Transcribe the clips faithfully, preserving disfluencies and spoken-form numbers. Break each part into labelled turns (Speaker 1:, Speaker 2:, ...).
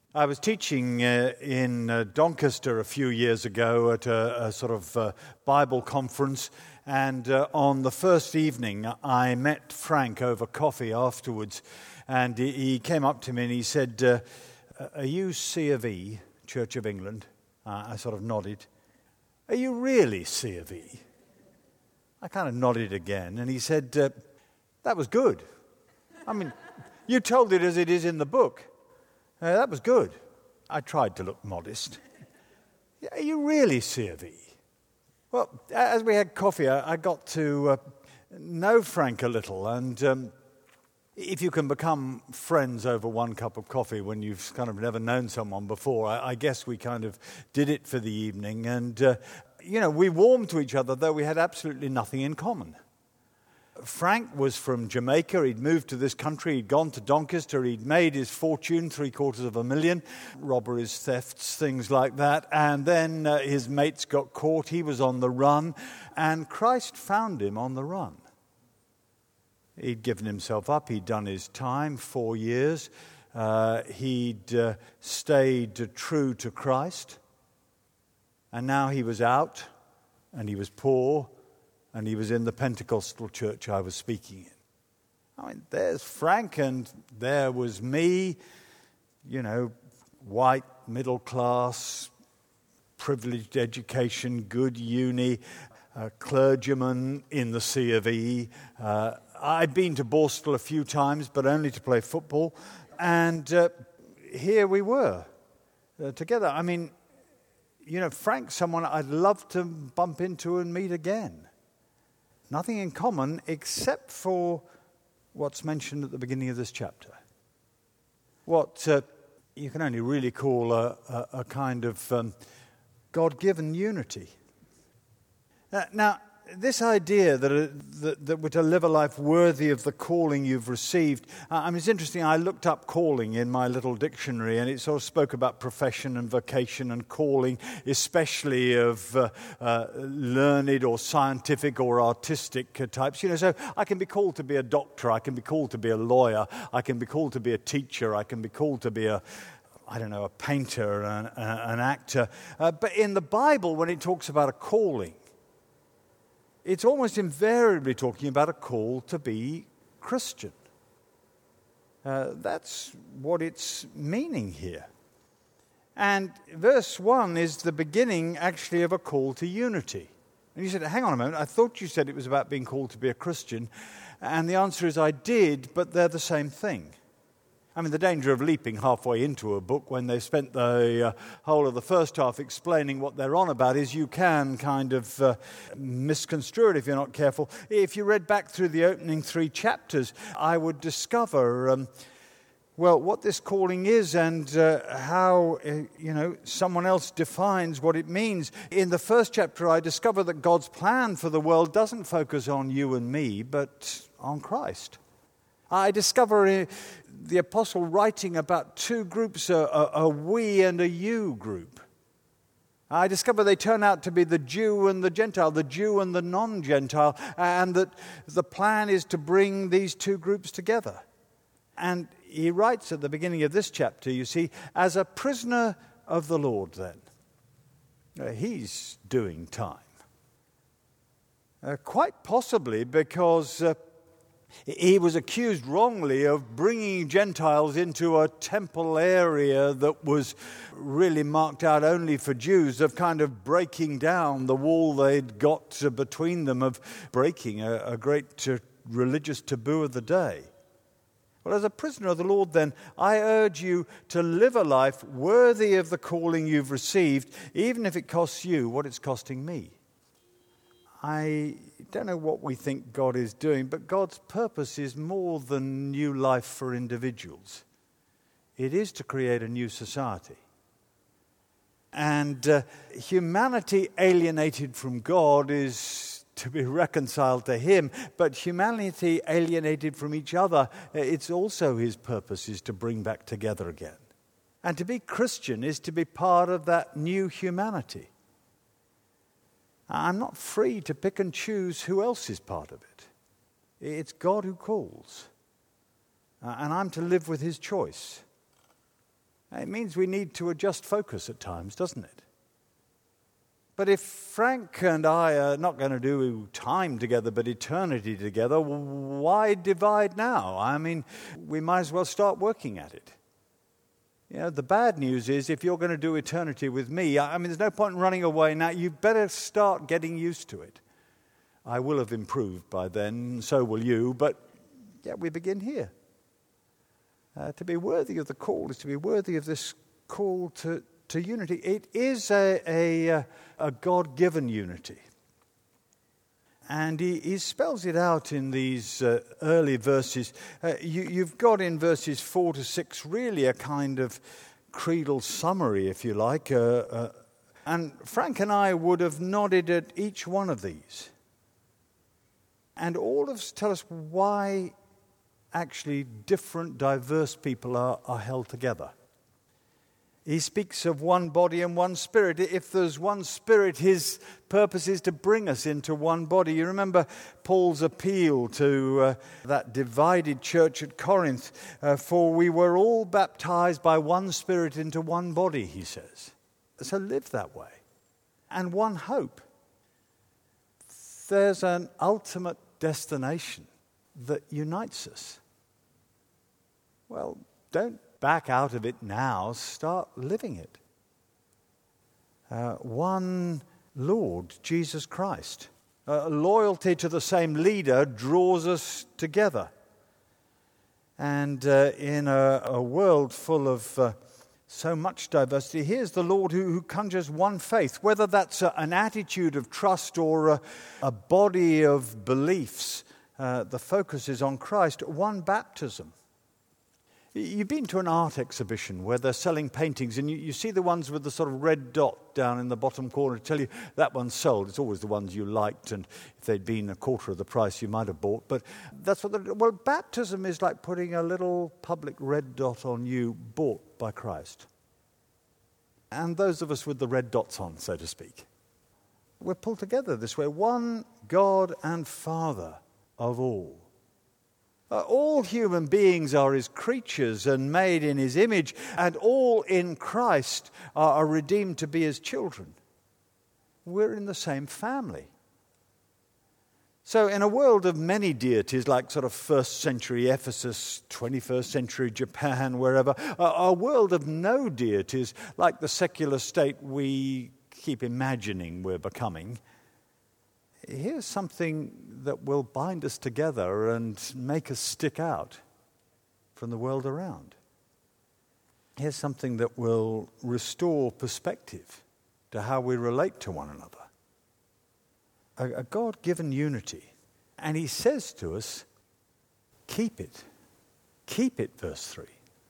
Speaker 1: I was teaching uh, in uh, Doncaster a few years ago at a, a sort of uh, Bible conference, and uh, on the first evening I met Frank over coffee afterwards, and he, he came up to me and he said, uh, "Are you C of E, Church of England?" Uh, I sort of nodded. "Are you really C of E?" I kind of nodded again, and he said, uh, "That was good. I mean, you told it as it is in the book. Uh, that was good." I tried to look modest. "Are you really C of E?" Well, as we had coffee, I, I got to uh, know Frank a little, and um, if you can become friends over one cup of coffee when you've kind of never known someone before, I, I guess we kind of did it for the evening, and, uh, you know, we warmed to each other, though we had absolutely nothing in common. Frank was from Jamaica. He'd moved to this country. He'd gone to Doncaster. He'd made his fortune, three quarters of a million, robberies, thefts, things like that. And then uh, his mates got caught. He was on the run, and Christ found him on the run. He'd given himself up. He'd done his time, four years. Uh, he'd uh, stayed true to Christ. And now he was out, and he was poor, and he was in the Pentecostal church I was speaking in. I mean, there's Frank, and there was me, you know, white, middle class, privileged education, good uni, a clergyman in the C of E. Uh, I'd been to Borstal a few times, but only to play football. And uh, here we were, uh, together. I mean, you know, Frank's someone I'd love to bump into and meet again. Nothing in common except for what's mentioned at the beginning of this chapter. What uh, you can only really call a, a, a kind of um, God-given unity. Uh, now, this idea that, uh, that, that we're to live a life worthy of the calling you've received, uh, I mean, it's interesting, I looked up calling in my little dictionary, and it sort of spoke about profession and vocation and calling, especially of uh, uh, learned or scientific or artistic uh, types. You know, so I can be called to be a doctor, I can be called to be a lawyer, I can be called to be a teacher, I can be called to be a I don't know, a painter, an, an actor. Uh, but in the Bible, when it talks about a calling, it's almost invariably talking about a call to be Christian. Uh, that's what it's meaning here. And verse one is the beginning, actually, of a call to unity. And you said, hang on a moment, I thought you said it was about being called to be a Christian. And the answer is, I did, but they're the same thing. I mean, the danger of leaping halfway into a book when they've spent the uh, whole of the first half explaining what they're on about is you can kind of uh, misconstrue it if you're not careful. If you read back through the opening three chapters, I would discover, um, well, what this calling is and uh, how, uh, you know, someone else defines what it means. In the first chapter, I discover that God's plan for the world doesn't focus on you and me, but on Christ. I discover uh, the apostle writing about two groups, a, a, a we and a you group. I discover they turn out to be the Jew and the Gentile, the Jew and the non-Gentile, and that the plan is to bring these two groups together. And he writes at the beginning of this chapter, you see, as a prisoner of the Lord then. Uh, he's doing time. Uh, quite possibly because Uh, He was accused wrongly of bringing Gentiles into a temple area that was really marked out only for Jews, of kind of breaking down the wall they'd got between them, of breaking a, a great uh, religious taboo of the day. Well, as a prisoner of the Lord, then, I urge you to live a life worthy of the calling you've received, even if it costs you what it's costing me. I don't know what we think God is doing, but God's purpose is more than new life for individuals. It is to create a new society. And uh, humanity alienated from God is to be reconciled to Him, but humanity alienated from each other, it's also His purpose is to bring back together again. And to be Christian is to be part of that new humanity. I'm not free to pick and choose who else is part of it. It's God who calls. Uh, and I'm to live with His choice. It means we need to adjust focus at times, doesn't it? But if Frank and I are not going to do time together but eternity together, why divide now? I mean, we might as well start working at it. You know, the bad news is if you're going to do eternity with me, I mean, there's no point in running away now. You better start getting used to it. I will have improved by then, so will you, but yeah, we begin here. Uh, to be worthy of the call is to be worthy of this call to, to unity. It is a, a, a God-given unity. And he, he spells it out in these uh, early verses. Uh, you, you've got in verses four to six really a kind of creedal summary, if you like. Uh, uh, and Frank and I would have nodded at each one of these. And all of us tell us why actually different, diverse people are, are held together. He speaks of one body and one spirit. If there's one spirit, his purpose is to bring us into one body. You remember Paul's appeal to uh, that divided church at Corinth. Uh, For we were all baptized by one spirit into one body, he says. So live that way. And one hope. There's an ultimate destination that unites us. Well, don't back out of it now, start living it. Uh, one Lord, Jesus Christ. Uh, loyalty to the same leader draws us together. And uh, in a, a world full of uh, so much diversity, here's the Lord who, who conjures one faith, whether that's a, an attitude of trust or a, a body of beliefs. Uh, the focus is on Christ, one baptism. You've been to an art exhibition where they're selling paintings and you, you see the ones with the sort of red dot down in the bottom corner to tell you that one's sold. It's always the ones you liked, and if they'd been a quarter of the price you might have bought. But that's what the, well, baptism is like putting a little public red dot on you, bought by Christ. And those of us with the red dots on, so to speak, we're pulled together this way. One God and Father of all. Uh, all human beings are his creatures and made in his image, and all in Christ are, are redeemed to be his children. We're in the same family. So in a world of many deities, like sort of first century Ephesus, twenty-first century Japan, wherever, a, a world of no deities, like the secular state we keep imagining we're becoming, here's something that will bind us together and make us stick out from the world around. Here's something that will restore perspective to how we relate to one another. A, a God-given unity. And he says to us, keep it. Keep it, verse three.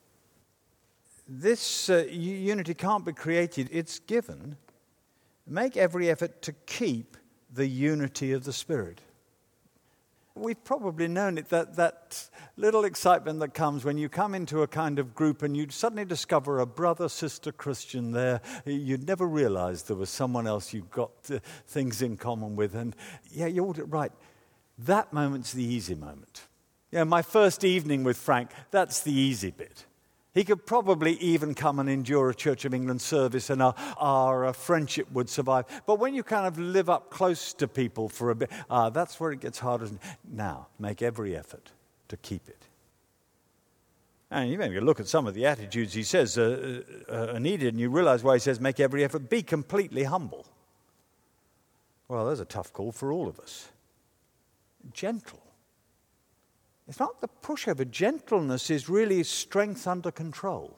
Speaker 1: This uh, unity can't be created, it's given. Make every effort to keep the unity of the Spirit. We've probably known it, that, that little excitement that comes when you come into a kind of group and you suddenly discover a brother, sister Christian there. You'd never realized there was someone else you've got uh, things in common with. And yeah, you're all right. That moment's the easy moment. Yeah, my first evening with Frank, that's the easy bit. He could probably even come and endure a Church of England service and our, our uh, friendship would survive. But when you kind of live up close to people for a bit, ah, that's where it gets harder. Now, make every effort to keep it. And you maybe look at some of the attitudes he says uh, uh, are needed, and you realize why he says make every effort. Be completely humble. Well, there's a tough call for all of us. Gentle. It's not the pushover. Gentleness is really strength under control.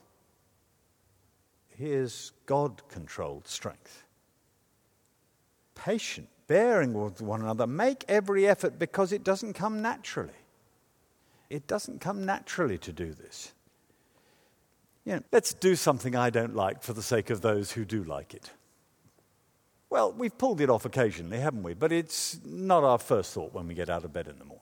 Speaker 1: Here's God-controlled strength. Patient, bearing with one another. Make every effort because it doesn't come naturally. It doesn't come naturally to do this. You know, let's do something I don't like for the sake of those who do like it. Well, we've pulled it off occasionally, haven't we? But it's not our first thought when we get out of bed in the morning.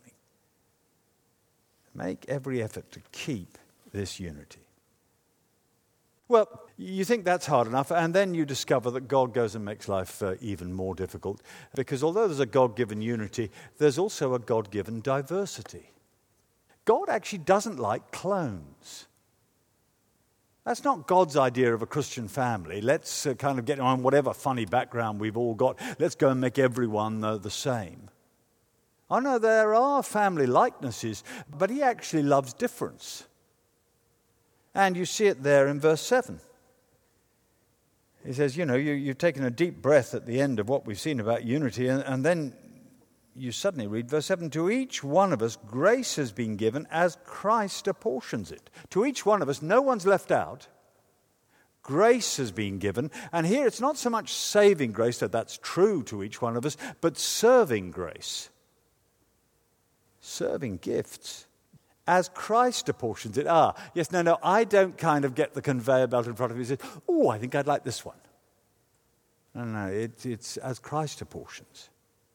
Speaker 1: Make every effort to keep this unity. Well, you think that's hard enough, and then you discover that God goes and makes life uh, even more difficult. Because although there's a God-given unity, there's also a God-given diversity. God actually doesn't like clones. That's not God's idea of a Christian family. Let's uh, kind of get on whatever funny background we've all got. Let's go and make everyone uh, the same. I know there are family likenesses, but he actually loves difference. And you see it there in verse seven. He says, you know, you, you've taken a deep breath at the end of what we've seen about unity, and, and then you suddenly read verse seven, to each one of us grace has been given as Christ apportions it. To each one of us, no one's left out. Grace has been given. And here it's not so much saving grace, that that's true to each one of us, but serving grace. Serving gifts. As Christ apportions it. Ah, yes, no, no, I don't kind of get the conveyor belt in front of me and say, oh, I think I'd like this one. No, no, it, it's as Christ apportions.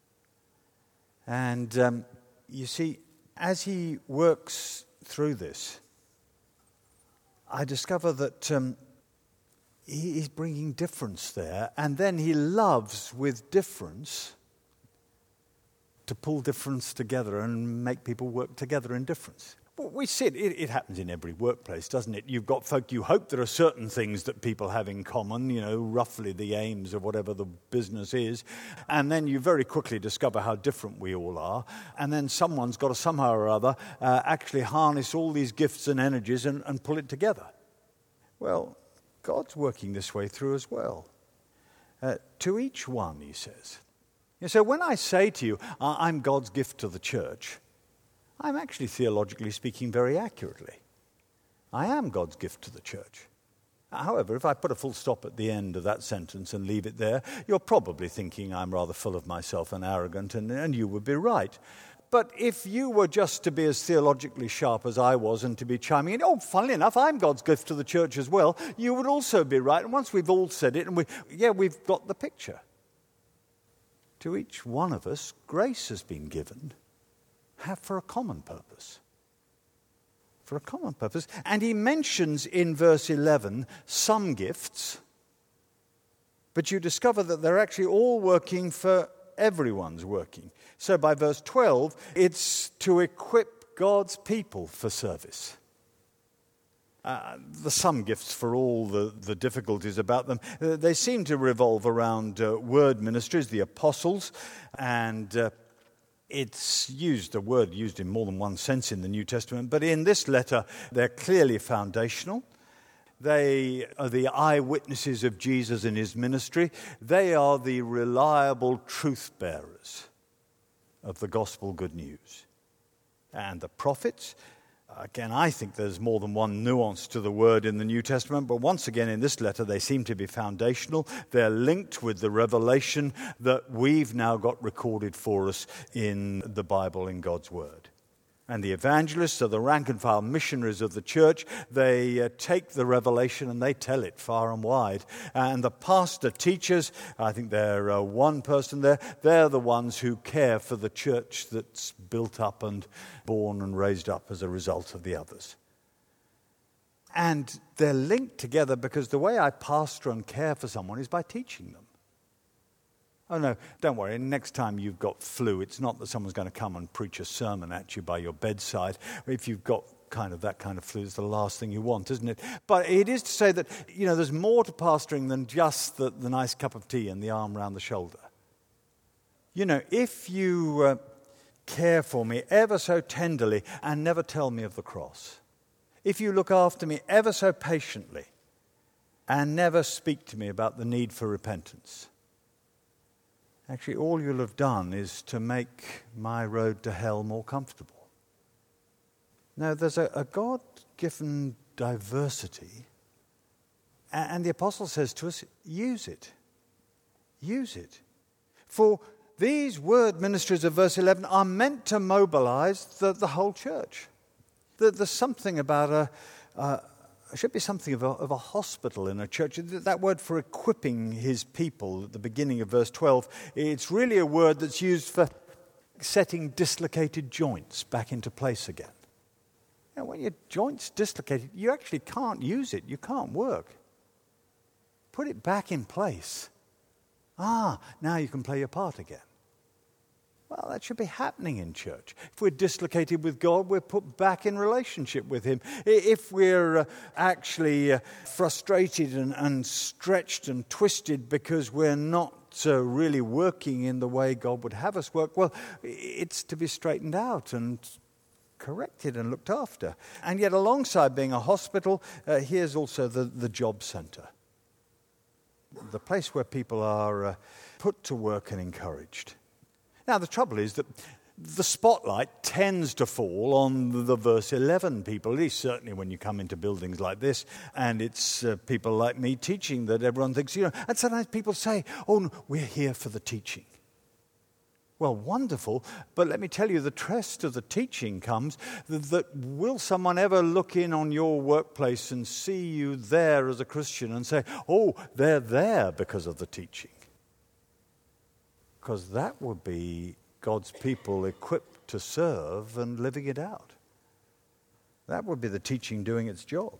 Speaker 1: And um, you see, as he works through this, I discover that um, he is bringing difference there, and then he loves with difference to pull difference together and make people work together in difference. Well, we see it, it, it happens in every workplace, doesn't it? You've got folk, you hope there are certain things that people have in common, you know, roughly the aims of whatever the business is, and then you very quickly discover how different we all are, and then someone's got to somehow or other uh, actually harness all these gifts and energies and, and pull it together. Well, God's working this way through as well. Uh, to each one, he says. And so when I say to you, I'm God's gift to the church, I'm actually theologically speaking very accurately. I am God's gift to the church. However, if I put a full stop at the end of that sentence and leave it there, you're probably thinking I'm rather full of myself and arrogant, and, and you would be right. But if you were just to be as theologically sharp as I was and to be chiming in, oh, funnily enough, I'm God's gift to the church as well, you would also be right. And once we've all said it, and we, yeah, we've got the picture. To each one of us, grace has been given have for a common purpose. For a common purpose. And he mentions in verse eleven some gifts, but you discover that they're actually all working for everyone's working. So by verse twelve, it's to equip God's people for service. Uh, the some gifts, for all the, the difficulties about them, uh, they seem to revolve around uh, word ministries, the apostles, and uh, it's used, a word used in more than one sense in the New Testament, but in this letter, they're clearly foundational. They are the eyewitnesses of Jesus and his ministry. They are the reliable truth bearers of the gospel good news. And the prophets, again, I think there's more than one nuance to the word in the New Testament, but once again in this letter they seem to be foundational. They're linked with the revelation that we've now got recorded for us in the Bible, in God's Word. And the evangelists are the rank and file missionaries of the church. They uh, take the revelation and they tell it far and wide. And the pastor teachers, I think they're uh, one person there, they're the ones who care for the church that's built up and born and raised up as a result of the others. And they're linked together because the way I pastor and care for someone is by teaching them. Oh, no, don't worry. Next time you've got flu, it's not that someone's going to come and preach a sermon at you by your bedside. If you've got kind of that kind of flu, it's the last thing you want, isn't it? But it is to say that, you know, there's more to pastoring than just the, the nice cup of tea and the arm around the shoulder. You know, if you uh, care for me ever so tenderly and never tell me of the cross, if you look after me ever so patiently and never speak to me about the need for repentance, actually, all you'll have done is to make my road to hell more comfortable. Now, there's a, a God-given diversity, and, and the apostle says to us, use it. Use it. For these word ministries of verse eleven are meant to mobilize the, the whole church. There, there's something about a... a There should be something of a, of a hospital in a church. That word for equipping his people at the beginning of verse twelve, it's really a word that's used for setting dislocated joints back into place again. Now, when your joint's dislocated, you actually can't use it. You can't work. Put it back in place. Ah, now you can play your part again. Well, that should be happening in church. If we're dislocated with God, we're put back in relationship with him. If we're uh, actually uh, frustrated and, and stretched and twisted because we're not uh, really working in the way God would have us work, well, it's to be straightened out and corrected and looked after. And yet alongside being a hospital, uh, here's also the, the job centre. The place where people are uh, put to work and encouraged. Now, the trouble is that the spotlight tends to fall on the verse eleven people, at least certainly when you come into buildings like this, and it's uh, people like me teaching that everyone thinks, you know, and sometimes people say, oh, no, we're here for the teaching. Well, wonderful, but let me tell you, the test of the teaching comes that, that will someone ever look in on your workplace and see you there as a Christian and say, oh, they're there because of the teaching? Because that would be God's people equipped to serve and living it out. That would be the teaching doing its job.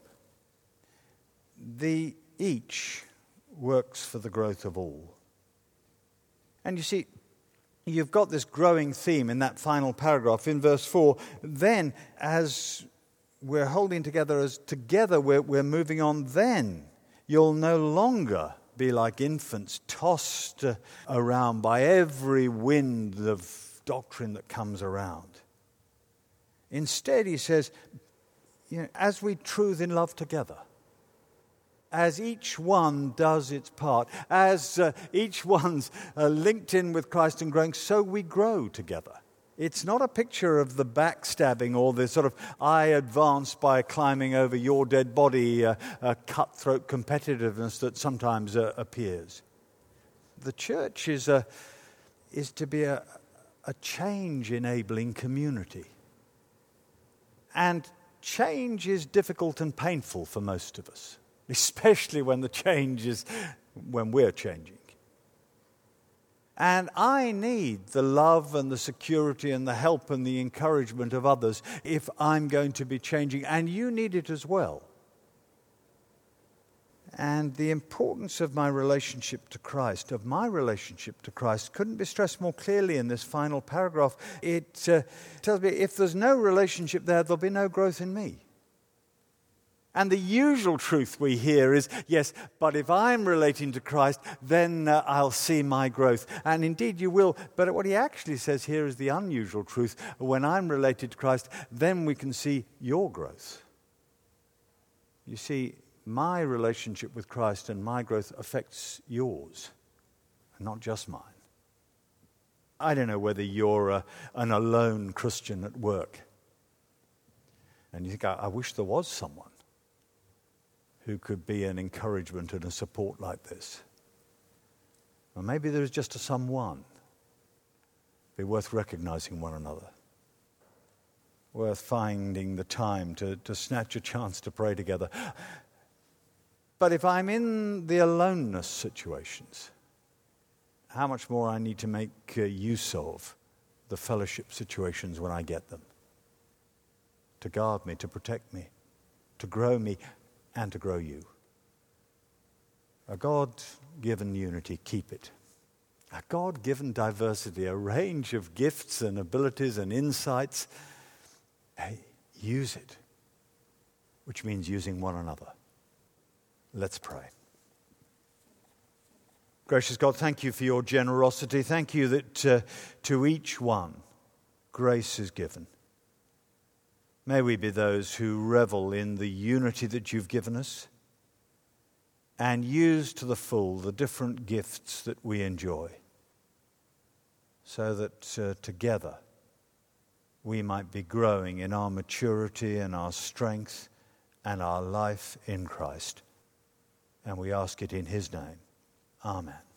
Speaker 1: The each works for the growth of all. And you see, you've got this growing theme in that final paragraph in verse four. Then, as we're holding together, as together we're, we're moving on, then you'll no longer be like infants tossed uh, around by every wind of doctrine that comes around. Instead, he says, you know, as we truth in love together, as each one does its part, as uh, each one's uh, linked in with Christ and growing, so we grow together. It's not a picture of the backstabbing or the sort of I advance by climbing over your dead body uh, uh, cutthroat competitiveness that sometimes uh, appears. The church is a is to be a, a change-enabling community. And change is difficult and painful for most of us, especially when the change is when we're changing. And I need the love and the security and the help and the encouragement of others if I'm going to be changing. And you need it as well. And the importance of my relationship to Christ, of my relationship to Christ, couldn't be stressed more clearly in this final paragraph. It uh, tells me if there's no relationship there, there'll be no growth in me. And the usual truth we hear is, yes, but if I'm relating to Christ, then uh, I'll see my growth. And indeed you will. But what he actually says here is the unusual truth. When I'm related to Christ, then we can see your growth. You see, my relationship with Christ and my growth affects yours, not just mine. I don't know whether you're a, an alone Christian at work. And you think, I, I wish there was someone who could be an encouragement and a support like this. Or maybe there is just a someone. Be worth recognizing one another. Worth finding the time to, to snatch a chance to pray together. But if I'm in the aloneness situations, how much more I need to make uh, use of the fellowship situations when I get them. To guard me, to protect me, to grow me, and to grow you. A God-given unity, keep it. A God-given diversity, a range of gifts and abilities and insights, hey, use it, which means using one another. Let's pray. Gracious God, thank you for your generosity. Thank you that uh, to each one grace is given. May we be those who revel in the unity that you've given us and use to the full the different gifts that we enjoy so that uh, together we might be growing in our maturity and our strength and our life in Christ. And we ask it in his name. Amen.